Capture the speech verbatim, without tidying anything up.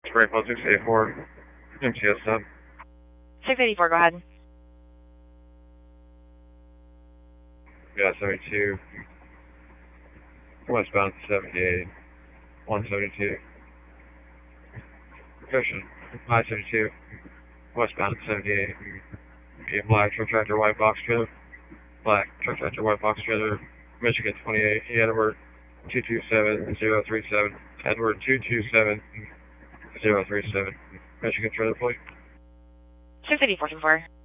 Spray Plus six eighty-four, M T S sub. six eighty-four, go ahead. Yeah, seventy-two. Westbound seventy-eight, one seventy-two. Cushion, I seventy-two. Westbound seventy-eight. Yeah, black truck tractor, white box trailer. Black truck tractor, white box trailer. Michigan twenty-eight, Edward two two seven zero three seven. Edward two two seven zero three seven. Michigan trailer plate. six eighty-four, two four.